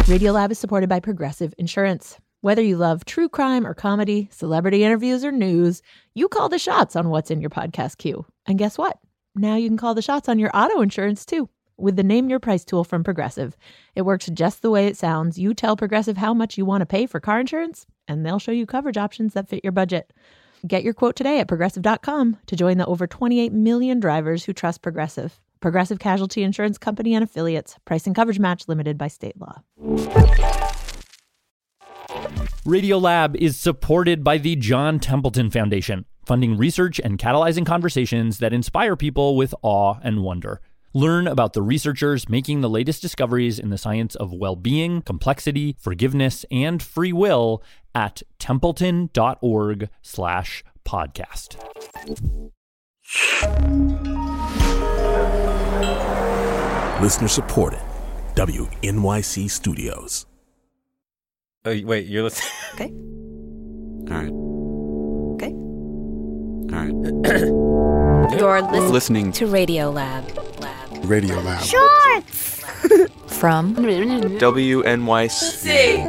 Radiolab is supported by Progressive Insurance. Whether you love true crime or comedy, celebrity interviews or news, you call the shots on what's in your podcast queue. And guess what? Now you can call the shots on your auto insurance too with the Name Your Price tool from Progressive. It works just the way it sounds. You tell Progressive how much you want to pay for car insurance, and they'll show you coverage options that fit your budget. Get your quote today at Progressive.com to join the over 28 million drivers who trust Progressive. Progressive Casualty Insurance Company and Affiliates. Price and coverage match limited by state law. Radiolab is supported by the John Templeton Foundation, funding research and catalyzing conversations that inspire people with awe and wonder. Learn about the researchers making the latest discoveries in the science of well-being, complexity, forgiveness, and free will at templeton.org/podcast. Listener supported. WNYC Studios. Oh, wait, you're listening? Okay. All right. Okay. All right. You're listening to Radiolab. Radiolab. Shorts! From WNYC. See?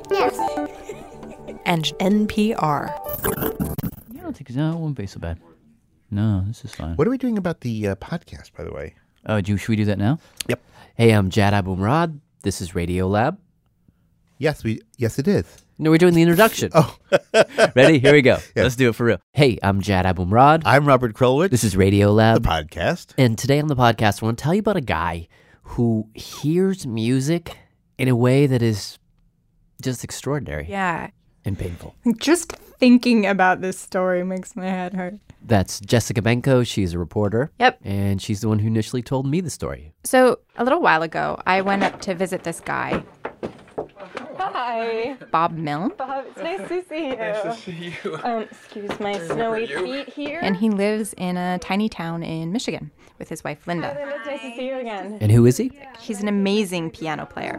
And NPR. I don't think no, it won't be so bad. No, this is fine. What are we doing about the podcast, by the way? Oh, should we do that now? Yep. Hey, I'm Jad Abumrad. This is Radiolab. Yes, it is. No, we're doing the introduction. Oh. Ready? Here we go. Yeah. Let's do it for real. Hey, I'm Jad Abumrad. I'm Robert Krulwich. This is Radiolab. The podcast. And today on the podcast, I want to tell you about a guy who hears music in a way that is just extraordinary. Yeah. And painful. Just thinking about this story makes my head hurt. That's Jessica Benko. She's a reporter. Yep. And she's the one who initially told me the story. So a little while ago, I went up to visit this guy. Hi. Bob Milne. Bob, it's nice to see you. Nice to see you. Excuse my snowy feet here. And he lives in a tiny town in Michigan with his wife, Linda. Hi, Linda. It's nice to see you again. And who is he? He's an amazing piano player.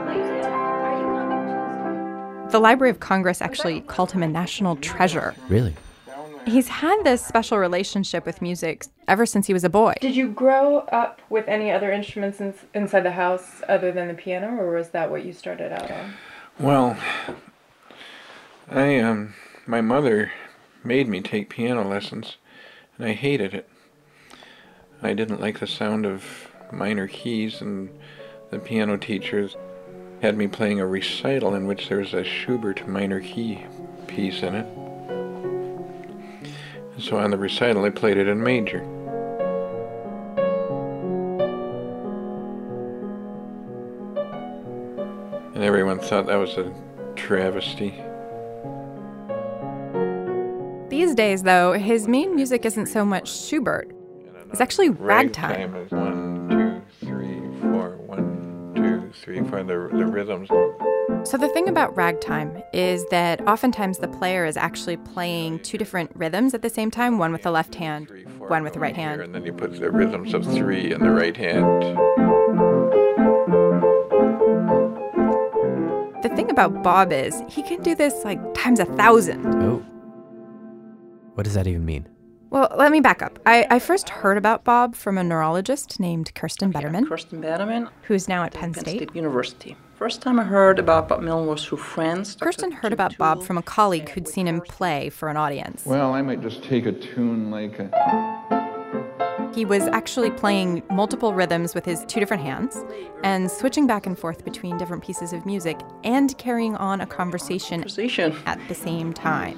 The Library of Congress actually called him a national treasure. Really? He's had this special relationship with music ever since he was a boy. Did you grow up with any other instruments inside the house other than the piano, or was that what you started out on? Well, my mother made me take piano lessons, and I hated it. I didn't like the sound of minor keys, and the piano teachers had me playing a recital in which there was a Schubert minor key piece in it. And so on the recital, I played it in major. And everyone thought that was a travesty. These days, though, his main music isn't so much Schubert. It's actually ragtime. Ragtime is 1, 2, 3, 4, 1, 2, 3, 4, the rhythms. So the thing about ragtime is that oftentimes the player is actually playing two different rhythms at the same time, one with the left hand, one with the right hand. And then you put the rhythms of 3 in the right hand. The thing about Bob is he can do this like times 1,000. Oh. What does that even mean? Well, let me back up. I first heard about Bob from a neurologist named Kirsten Betterman, Kirsten Betterman, who's now at Penn State University. First time I heard about Bob Milne was through friends. Kirsten heard about Bob from a colleague who'd seen him play for an audience. Well, I might just take a tune like a... He was actually playing multiple rhythms with his two different hands and switching back and forth between different pieces of music and carrying on a conversation at the same time.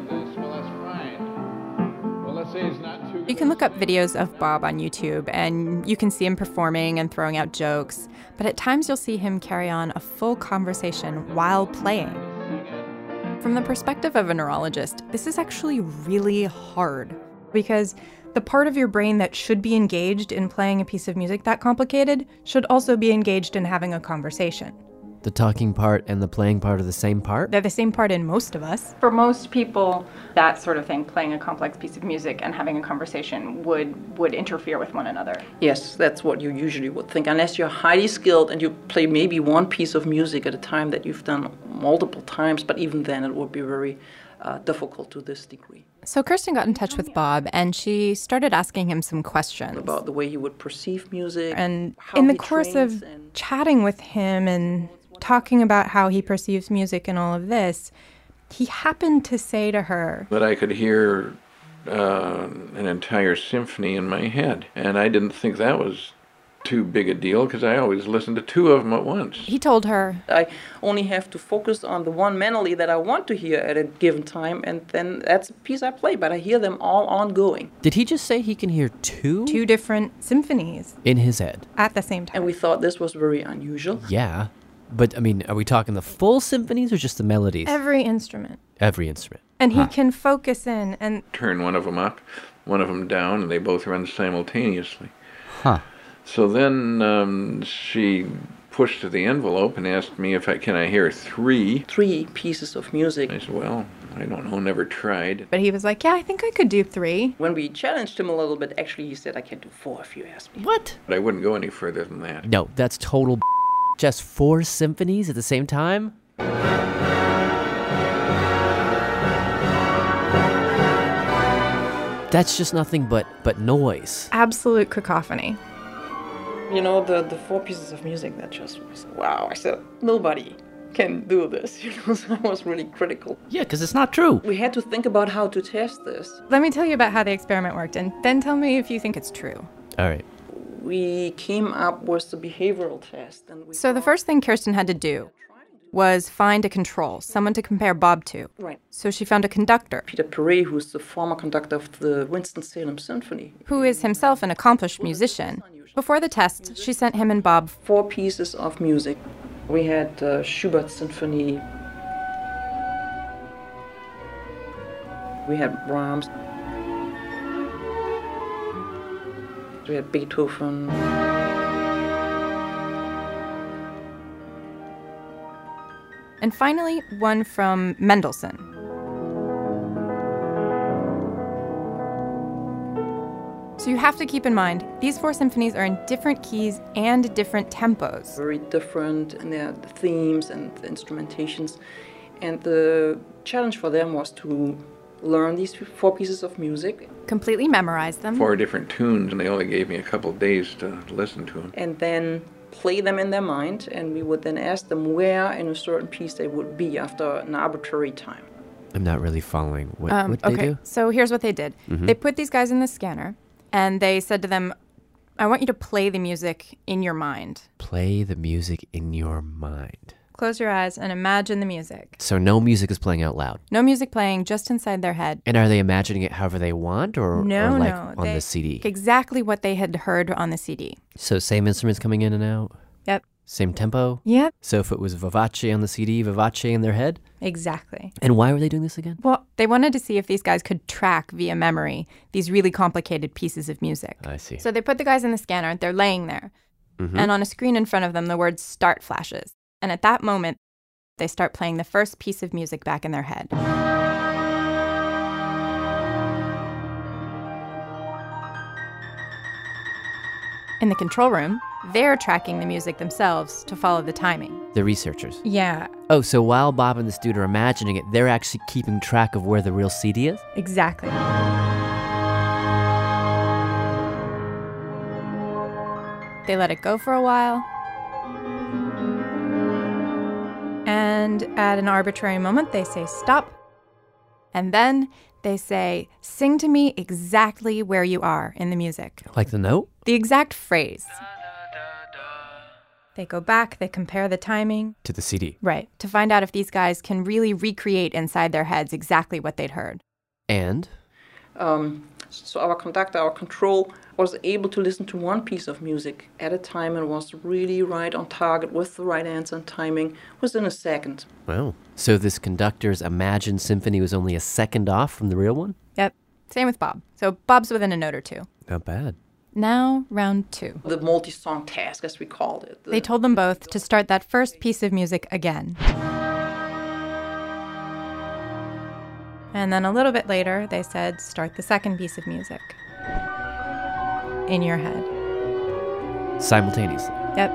You can look up videos of Bob on YouTube and you can see him performing and throwing out jokes, but at times you'll see him carry on a full conversation while playing. From the perspective of a neurologist, this is actually really hard because the part of your brain that should be engaged in playing a piece of music that complicated should also be engaged in having a conversation. The talking part and the playing part are the same part? They're the same part in most of us. For most people, that sort of thing, playing a complex piece of music and having a conversation would interfere with one another. Yes, that's what you usually would think, unless you're highly skilled and you play maybe one piece of music at a time that you've done multiple times, but even then it would be very difficult to this degree. So Kirsten got in touch with Bob, and she started asking him some questions About the way he would perceive music. And how in the he course trains of and- chatting with him and talking about how he perceives music and all of this, he happened to say to her That I could hear an entire symphony in my head. And I didn't think that was too big a deal because I always listened to two of them at once. He told her, I only have to focus on the one melody that I want to hear at a given time, and then that's a piece I play, but I hear them all ongoing. Did he just say he can hear two different symphonies in his head? At the same time. And we thought this was very unusual. Yeah. But, I mean, are we talking the full symphonies or just the melodies? Every instrument. Every instrument. And he can focus in and... Turn one of them up, one of them down, and they both run simultaneously. Huh. So then she pushed to the envelope and asked me if can I hear three pieces of music. I said, well, I don't know, never tried. But he was like, yeah, I think I could do 3. When we challenged him a little bit, actually he said, I can do 4 if you ask me. What? But I wouldn't go any further than that. No, that's total Just 4 symphonies at the same time? That's just nothing but noise. Absolute cacophony. You know, the 4 pieces of music, that just was, wow. I said, nobody can do this. So I was really critical. Yeah, because it's not true. We had to think about how to test this. Let me tell you about how the experiment worked, and then tell me if you think it's true. All right. We came up with the behavioral test. And So the first thing Kirsten had to do was find a control, someone to compare Bob to. Right. So she found a conductor. Peter Perret, who's the former conductor of the Winston-Salem Symphony. Who is himself an accomplished musician. Before the test, she sent him and Bob 4 pieces of music. We had Schubert's Symphony. We had Brahms. We had Beethoven. and finally one from Mendelssohn. So you have to keep in mind, these 4 symphonies are in different keys and different tempos. Very different in their themes and the instrumentations. And the challenge for them was to learn these 4 pieces of music. Completely memorize them. 4 different tunes, and they only gave me a couple of days to listen to them. And then play them in their mind, and we would then ask them where in a certain piece they would be after an arbitrary time. I'm not really following. What did they do? So here's what they did. Mhm. They put these guys in the scanner, and they said to them, I want you to play the music in your mind. Play the music in your mind. Close your eyes and imagine the music. So no music is playing out loud. No music playing, just inside their head. And are they imagining it however they want or like on the CD? Exactly what they had heard on the CD. So same instruments coming in and out? Yep. Same tempo? Yep. So if it was Vivace on the CD, Vivace in their head? Exactly. And why were they doing this again? Well, they wanted to see if these guys could track via memory these really complicated pieces of music. I see. So they put the guys in the scanner, they're laying there, and on a screen in front of them, the word start flashes. And at that moment, they start playing the first piece of music back in their head. In the control room, they're tracking the music themselves to follow the timing. The researchers. Yeah. Oh, so while Bob and this dude are imagining it, they're actually keeping track of where the real CD is? Exactly. They let it go for a while. And at an arbitrary moment, they say stop. And then they say, sing to me exactly where you are in the music. Like the note? The exact phrase. They go back, they compare the timing. To the CD. Right, to find out if these guys can really recreate inside their heads exactly what they'd heard. And? So our conductor, our control, was able to listen to 1 piece of music at a time and was really right on target with the right answer and timing within a second. Wow. So this conductor's imagined symphony was only a second off from the real one? Yep, same with Bob. So Bob's within a note or 2. Not bad. Now, round 2. The multi-song task, as we called it. They told them both to start that first piece of music again. And then a little bit later, they said, start the second piece of music. In your head. Simultaneously? Yep.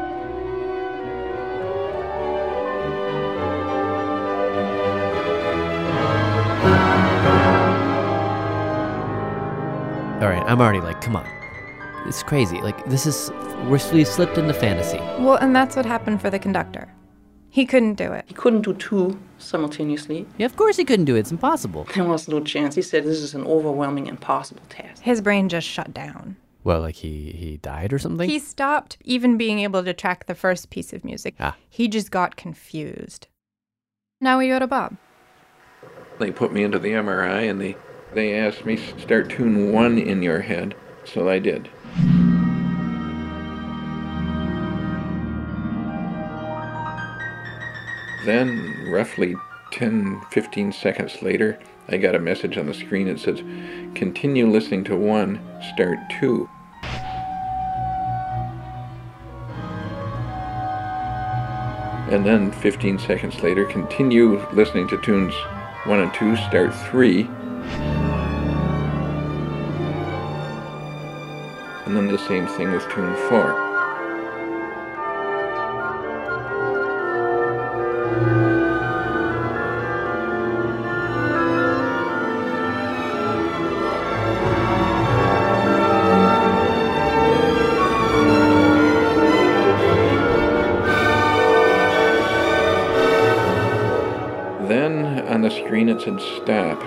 right, I'm already like, come on. It's crazy. Like, we slipped into fantasy. Well, and that's what happened for the conductor. He couldn't do it. He couldn't do two simultaneously. Yeah, of course he couldn't do it. It's impossible. There was no chance. He said this is an overwhelming, impossible task. His brain just shut down. Well, like he died or something? He stopped even being able to track the first piece of music. He just got confused. Now we go to Bob. They put me into the MRI and they asked me to start tune 1 in your head, so I did. Then, roughly 10-15 seconds later, I got a message on the screen that says, continue listening to 1, start 2. And then 15 seconds later, continue listening to tunes 1 and 2, start 3. And then the same thing with tune 4. Then on the screen it said stop.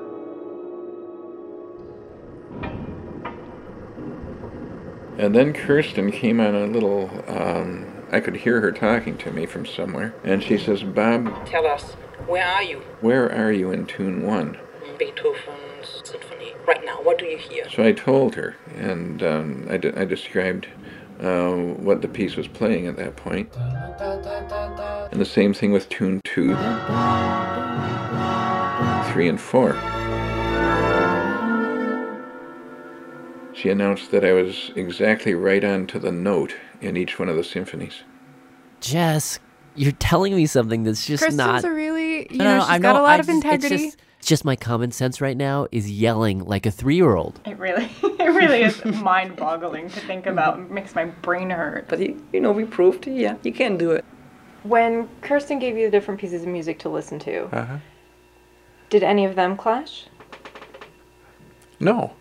And then Kirsten came on a little, I could hear her talking to me from somewhere. And she says, Bob, tell us, where are you? Where are you in tune 1? Beethoven's symphony. Right now, what do you hear? So I told her, and I described what the piece was playing at that point. And the same thing with tune 2, 3, and 4. She announced that I was exactly right on to the note in each one of the symphonies. Jess, you're telling me something that's just Kristen's not... a really, she's I got know, a lot of integrity. It's just my common sense right now is yelling like a 3-year-old. It really is mind-boggling to think about. It makes my brain hurt. But, we proved, you can do it. When Kirsten gave you the different pieces of music to listen to, did any of them clash? No.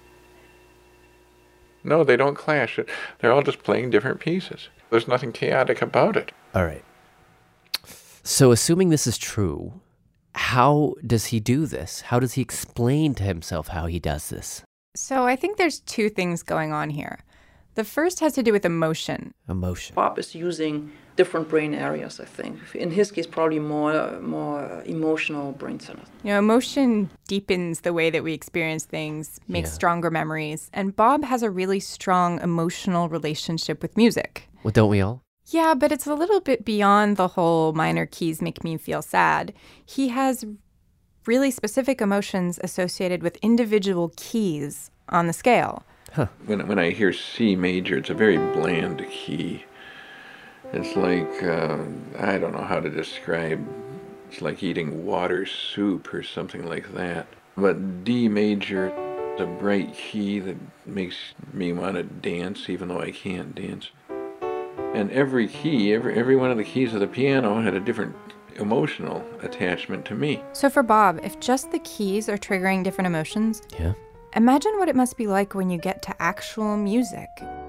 No, they don't clash. They're all just playing different pieces. There's nothing chaotic about it. All right. So assuming this is true, how does he do this? How does he explain to himself how he does this? So I think there's 2 things going on here. The first has to do with emotion. Emotion. Bob is using different brain areas, I think. In his case, probably more emotional brain centers. Emotion deepens the way that we experience things, makes stronger memories. And Bob has a really strong emotional relationship with music. Well, don't we all? Yeah, but it's a little bit beyond the whole minor keys make me feel sad. He has really specific emotions associated with individual keys on the scale. Huh. When I hear C major, it's a very bland key. It's like, I don't know how to describe, it's like eating water soup or something like that. But D major is a bright key that makes me want to dance even though I can't dance. And every key, every one of the keys of the piano had a different emotional attachment to me. So for Bob, if just the keys are triggering different emotions, yeah. Imagine what it must be like when you get to actual music.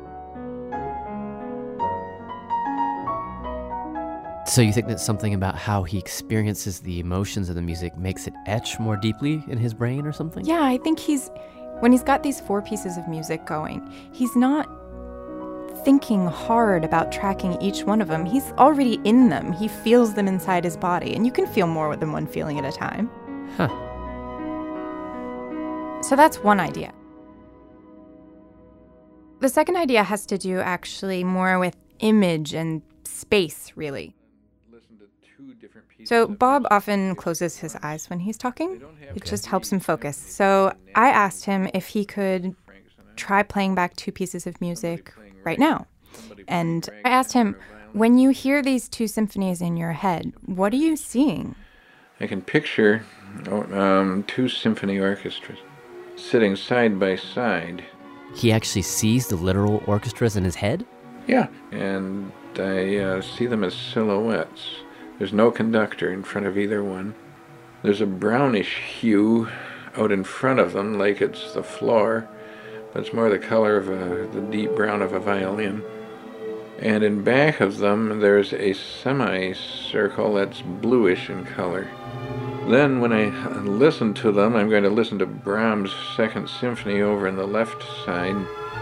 So you think that something about how he experiences the emotions of the music makes it etch more deeply in his brain or something? Yeah, I think when he's got these 4 pieces of music going, he's not thinking hard about tracking each one of them. He's already in them. He feels them inside his body, and you can feel more than one feeling at a time. Huh. So that's one idea. The second idea has to do actually more with image and space, really. So Bob often closes his eyes when he's talking. It just helps him focus. So I asked him if he could try playing back 2 pieces of music right now. And I asked him, when you hear these 2 symphonies in your head, what are you seeing? I can picture 2 symphony orchestras sitting side by side. He actually sees the literal orchestras in his head? Yeah, and I see them as silhouettes. There's no conductor in front of either one. There's a brownish hue out in front of them, like it's the floor, but it's more the color of the deep brown of a violin. And in back of them, there's a semicircle that's bluish in color. Then when I listen to them, I'm going to listen to Brahms' Second Symphony over on the left side.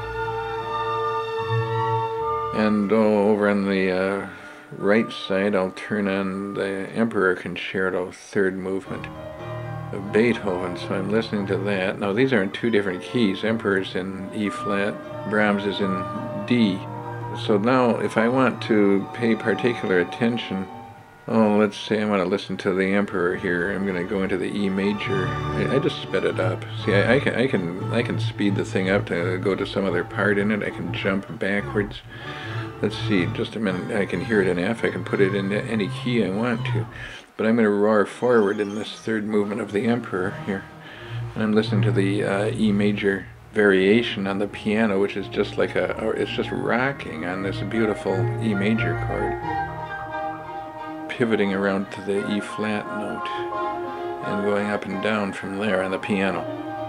And over on the right side, I'll turn on the Emperor Concerto, third movement of Beethoven. So I'm listening to that. Now these are in two different keys. Emperor's in E flat, Brahms is in D. So now if I want to pay particular attention, let's say I want to listen to the Emperor here. I'm going to go into the E major. I just sped it up. See, I can speed the thing up to go to some other part in it. I can jump backwards. Let's see, just a minute. I can hear it in F. I can put it in any key I want to. But I'm going to roar forward in this third movement of the Emperor here. And I'm listening to the E major variation on the piano, which is just like it's just rocking on this beautiful E major chord, pivoting around to the E flat note and going up and down from there on the piano.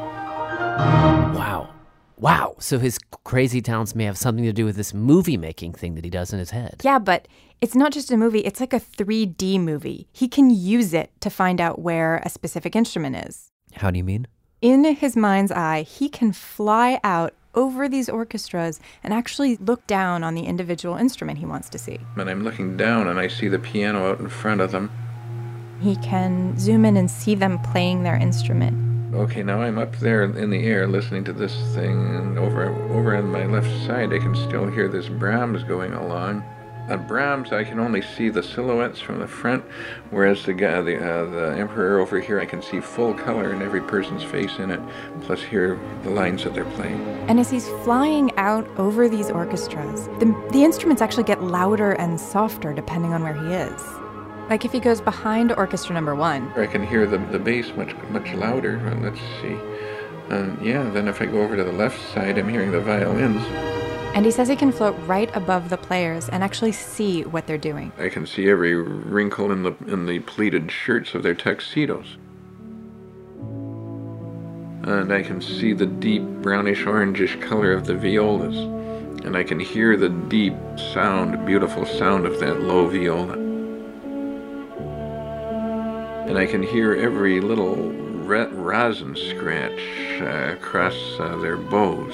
Wow. So his crazy talents may have something to do with this movie making thing that he does in his head. Yeah, but it's not just a movie. It's like a 3D movie. He can use it to find out where a specific instrument is. How do you mean? In his mind's eye, he can fly out over these orchestras and actually look down on the individual instrument he wants to see. And I'm looking down and I see the piano out in front of them. He can zoom in and see them playing their instrument. Okay, now I'm up there in the air listening to this thing, and over on my left side I can still hear this Brahms going along. On Brahms, I can only see the silhouettes from the front, whereas the Emperor over here, I can see full color in every person's face in it, plus hear the lines that they're playing. And as he's flying out over these orchestras, the instruments actually get louder and softer depending on where he is. Like if he goes behind orchestra number 1. I can hear the bass much louder. Let's see. Then if I go over to the left side, I'm hearing the violins. And he says he can float right above the players and actually see what they're doing. I can see every wrinkle in the pleated shirts of their tuxedos. And I can see the deep brownish-orangish color of the violas. And I can hear the deep sound, beautiful sound of that low viola. And I can hear every little rosin scratch across their bows.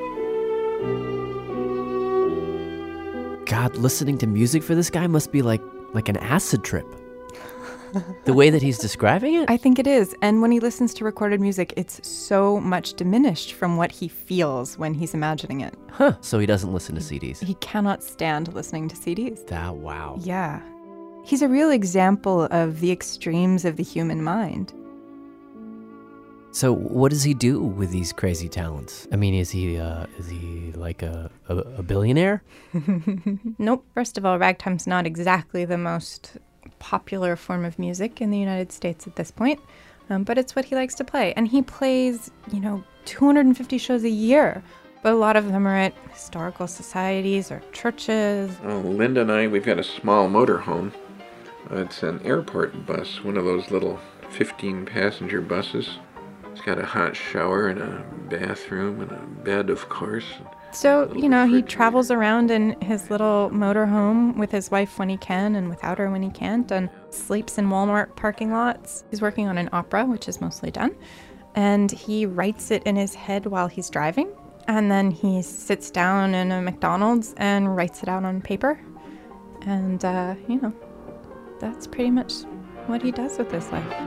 God, listening to music for this guy must be like an acid trip. The way that he's describing it? I think it is. And when he listens to recorded music, it's so much diminished from what he feels when he's imagining it. Huh. So he doesn't listen to CDs. He cannot stand listening to CDs. Wow. Yeah. He's a real example of the extremes of the human mind. So what does he do with these crazy talents? I mean, is he like a billionaire? Nope. First of all, ragtime's not exactly the most popular form of music in the United States at this point, but it's what he likes to play. And he plays, 250 shows a year. But a lot of them are at historical societies or churches. Oh, Linda and I, we've got a small motorhome. It's an airport bus, one of those little 15-passenger buses. It's got a hot shower and a bathroom and a bed, of course. So, he travels around in his little motorhome with his wife when he can and without her when he can't, and sleeps in Walmart parking lots. He's working on an opera, which is mostly done, and he writes it in his head while he's driving. And then he sits down in a McDonald's and writes it out on paper. And, that's pretty much what he does with his life.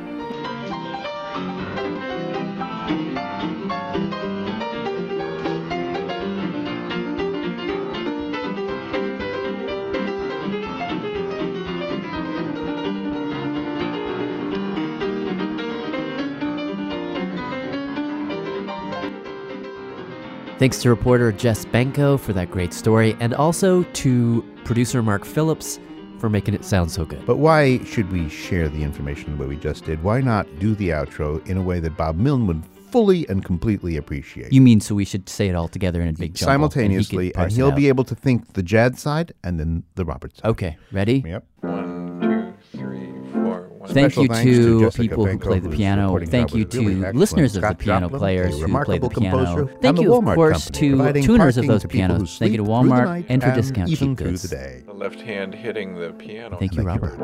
Thanks to reporter Jess Benko for that great story, and also to producer Mark Phillips for making it sound so good. But why should we share the information the way we just did? Why not do the outro in a way that Bob Milne would fully and completely appreciate? You mean so we should say it all together in a big jumble? Simultaneously, and he'll be able to think the Jad side and then the Robert side. Okay, ready? Yep. 1, 2, 3, 4. Thank you thanks to Jessica people who Benko, play the whose piano. recording Thank job you was really to excellent. listeners of the Scott piano Joplin, players a who play the remarkable composer, piano. and Thank the you, of Walmart course, Company, to providing tuners of parking those to people who pianos. Thank you to sleep through the Walmart night and for and Discount even Cheap through Goods. the day. The left hand hitting the piano. Thank you, Robert.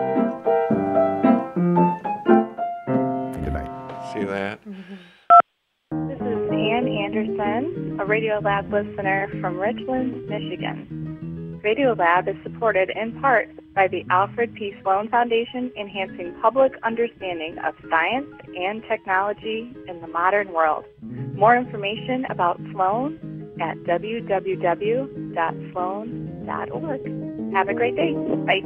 Good night. See that? This is Ann Anderson, a Radiolab listener from Richland, Michigan. Radiolab is supported in part by the Alfred P. Sloan Foundation, enhancing public understanding of science and technology in the modern world. More information about Sloan at www.sloan.org. Have a great day. Bye.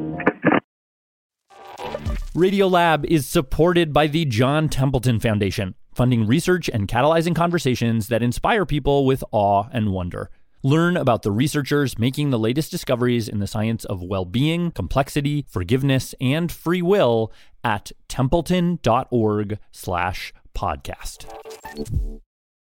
Radiolab is supported by the John Templeton Foundation, funding research and catalyzing conversations that inspire people with awe and wonder. Learn about the researchers making the latest discoveries in the science of well-being, complexity, forgiveness, and free will at templeton.org/podcast.